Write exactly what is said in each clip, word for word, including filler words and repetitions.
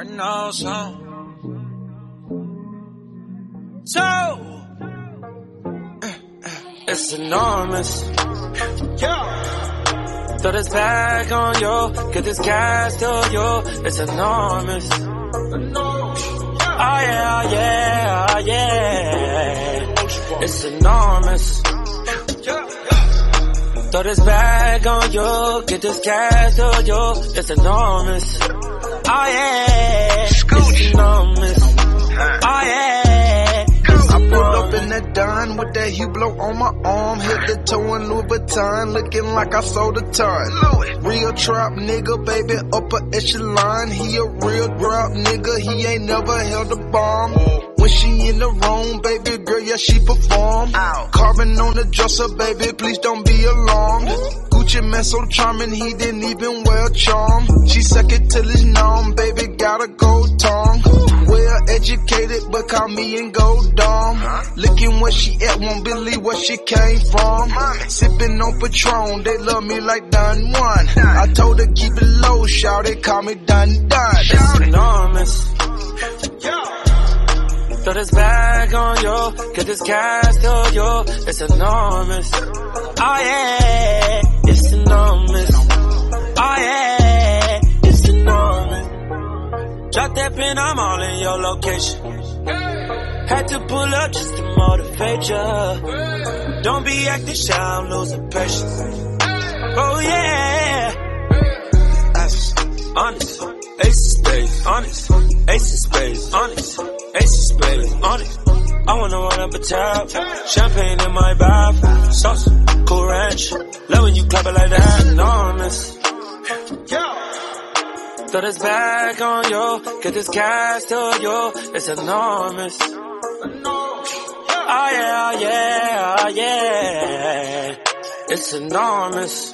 I know some. So, it's enormous. Yeah. Throw this bag on you, get this cash to you. It's enormous. Oh yeah, oh yeah, oh yeah. It's enormous. Throw this bag on you, get this cash to you. It's enormous. Oh yeah, it's enormous. Oh yeah. I pulled up in that Don with that Hublot on my arm, head to toe in Louis Vuitton, looking like I sold a ton. Real trap nigga, baby, upper echelon. He a real drop nigga, he ain't never held a bomb. When she in the room, baby girl, yeah, she perform. Carving on the dresser, baby, please don't be alarmed. Gucci man so charming, he didn't even wear a charm. She suck it till it's numb, baby, got a gold tongue. Well educated, but call me and go dumb. Looking where she at, won't believe where she came from. Sipping on Patron, they love me like Don Juan. I told her keep it low, shout it, call me Don Don. It's enormous. Throw this bag on you, get this cash to you. It's enormous. Oh yeah, it's enormous. Oh yeah, it's enormous. Drop that pin, I'm all in your location. Had to pull up just to motivate ya. Don't be acting shy, I'm losing patience. Oh yeah, honest, ace of spades, honest, ace of spades, honest, ace of spades, honest. I wanna run up a tab, champagne in my bath, sauce, cool ranch. Love when you clap it like that, enormous. Throw this bag on you, get this cash to you. It's enormous. Oh yeah, oh yeah, oh yeah. It's enormous.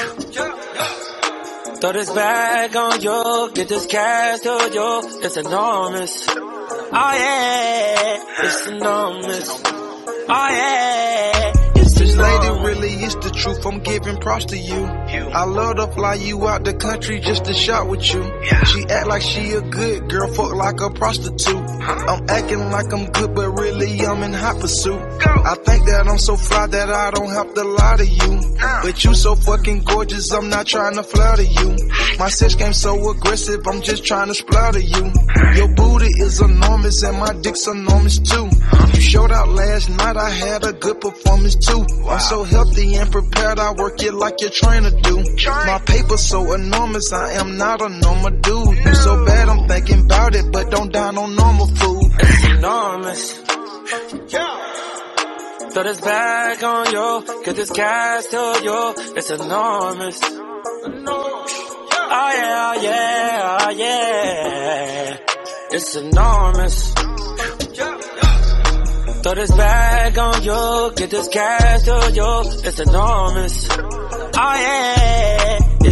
Throw this bag on you, get this cash to you. It's enormous. Oh yeah, it's enormous. Oh yeah. This lady really is the truth, I'm giving props to you. I love to fly you out the country just to shop with you. She act like she a good girl, fuck like a prostitute. I'm acting like I'm good, but really I'm in hot pursuit. I think that I'm so fly that I don't have to lie to you. But you so fucking gorgeous, I'm not trying to flatter you. My sex game so aggressive, I'm just trying to splatter you. Your booty is enormous and my dick's enormous too. You showed out last night, I had a good performance too. I'm so healthy and prepared, I work it like your trainer do. My paper's so enormous, I am not a normal dude. You so bad, I'm thinking about it, but don't dine on normal food. It's enormous. Throw this bag on you, get this cash to you. It's enormous. Oh yeah, oh yeah, oh yeah. It's enormous. Throw this bag on you, get this cash to you. It's enormous. Oh yeah.